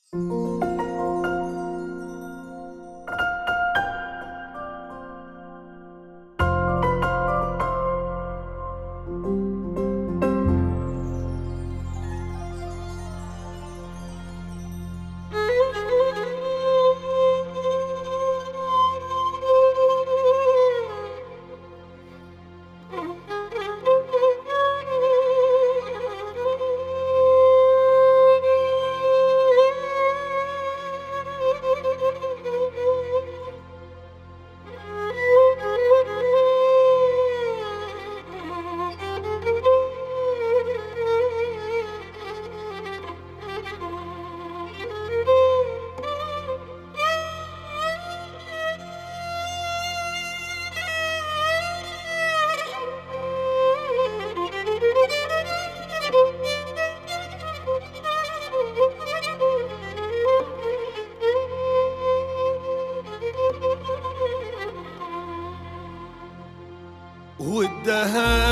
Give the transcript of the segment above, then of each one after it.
ودها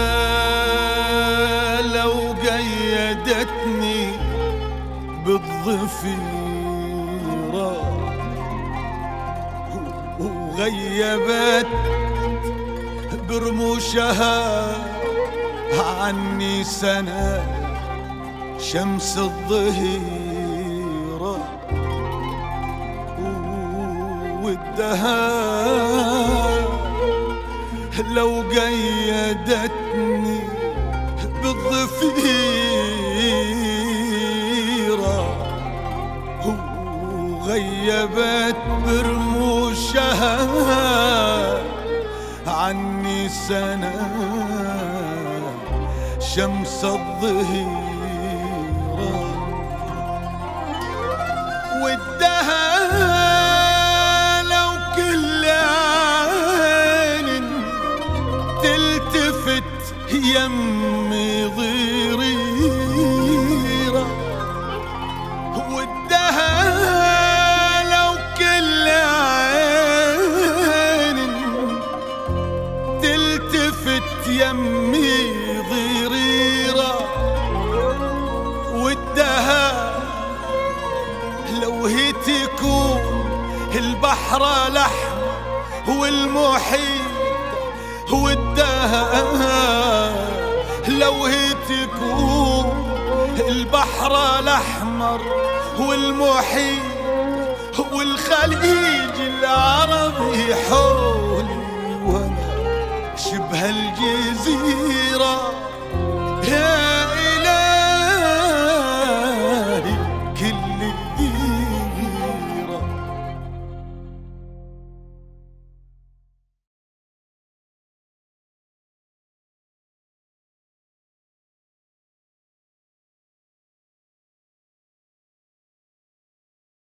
لو قيدتني بالضفيرة وغيبت برموشها عني سنة شمس الظهيرة. ودها لو قيدتني بالضفيرة وغيبت برموشها عني سنة شمس الظهيرة. ودها لو كل عين تلتفت يمي ضريرة. ودها لو كل عين تلتفت يمي ضريرة. ودها لو هي تكون البحر لحم والمحيط. ودها لو هي تكون البحر الأحمر والمحيط والخليج العربي حولي وانا شبه الجزيرة.